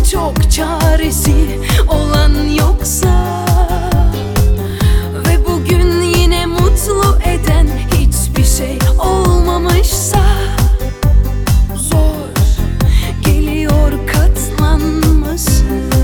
çok çaresi olan yoksa ve bugün yine mutlu eden hiçbir şey olmamışsa, zor geliyor katlanması.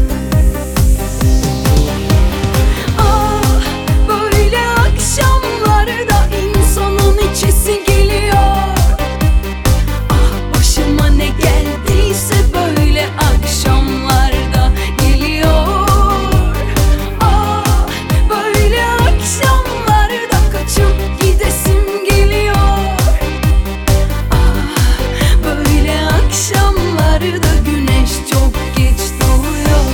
Ah, böyle akşamlarda insanın içesi geliyor. Ah, başıma ne geldiyse böyle akşamlarda geliyor. Ah, böyle akşamlarda kaçıp gidesim geliyor. Ah, böyle akşamlarda güneş çok geç doğuyor.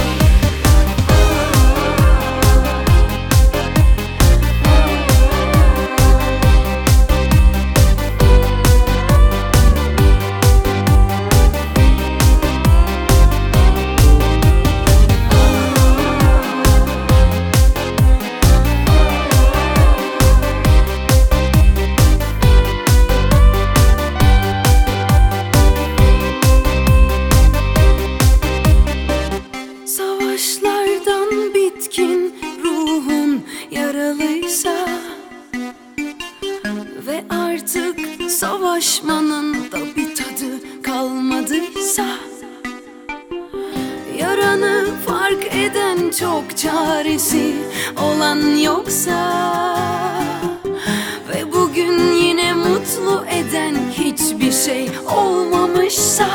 Savaşlardan bitkin ruhun yaralıysa ve artık savaşmanın da bir tadı kalmadıysa, yaranı fark eden çok çaresi olan yoksa ve bugün yine mutlu eden hiçbir şey olmamışsa,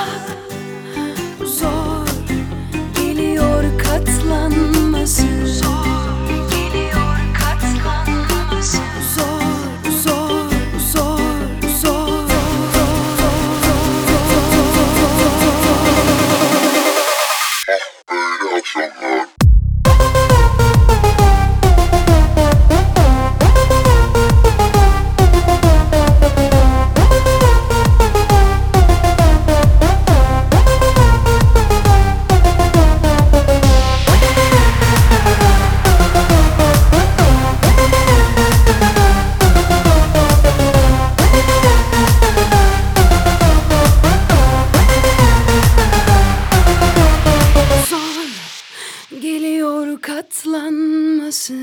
zor geliyor katlanması. Zor geliyor katlanması. Zor, zor, zor, zor. Böyle akşamlar. Geliyor katlanması.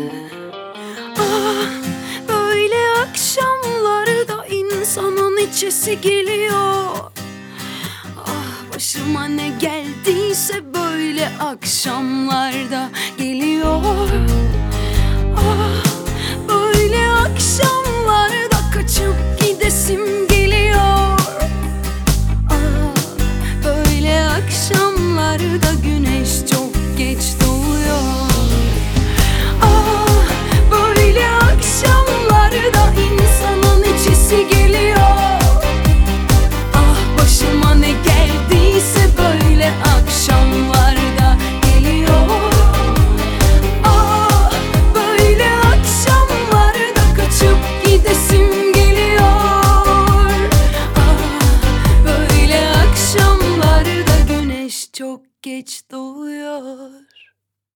Ah, böyle akşamlarda insanın içesi geliyor. Ah, başıma ne geldiyse böyle akşamlarda geliyor. Ah, böyle akşamlarda kaçıp gidesim geliyor. Ah, böyle akşamlarda güneş çok geç doğuyor. Ah, böyle akşamlarda insanın içesi geliyor. Ah, başıma ne geldiyse böyle akşamlarda geliyor. Ah, böyle akşamlarda kaçıp gidesim geliyor. Ah, böyle akşamlarda güneş çok geç doğuyor.